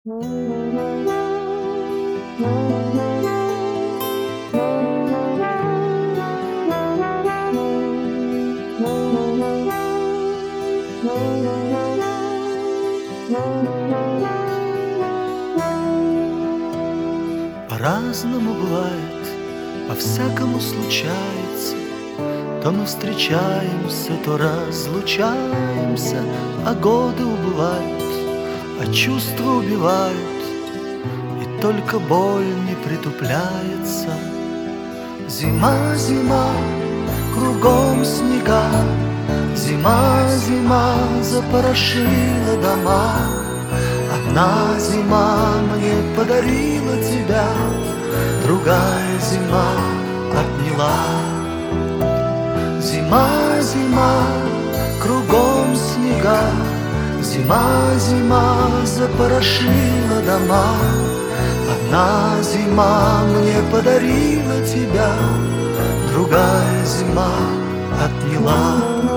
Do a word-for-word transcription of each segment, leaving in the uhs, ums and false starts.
По-разному бывает, по-всякому случается. То мы встречаемся, то разлучаемся, а годы убывают, а чувства убивают, и только боль не притупляется. Зима, зима, кругом снега, зима, зима запорошила дома. Одна зима мне подарила тебя, другая зима отняла. Зима, зима, кругом снега, зима, зима запорошила дома. Одна зима мне подарила тебя, другая зима отняла.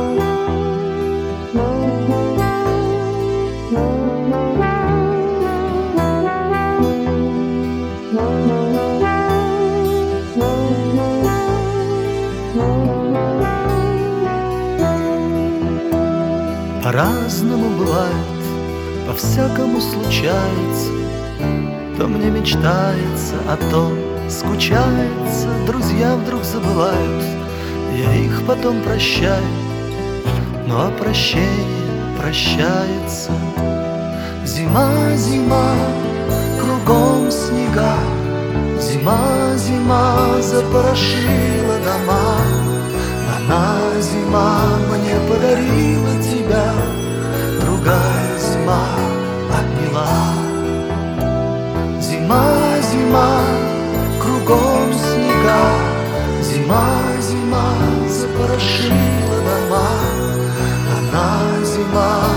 По-разному бывает, по-всякому случается. То мне мечтается, а то скучается. Друзья вдруг забывают, я их потом прощаю, но а прощение прощается. Зима, зима, кругом снега, зима, зима запорошила дома. Одна зима мне подарила тебя, другая зима отняла. Зима, зима, кругом снега, зима, зима запорошила дома. Одна зима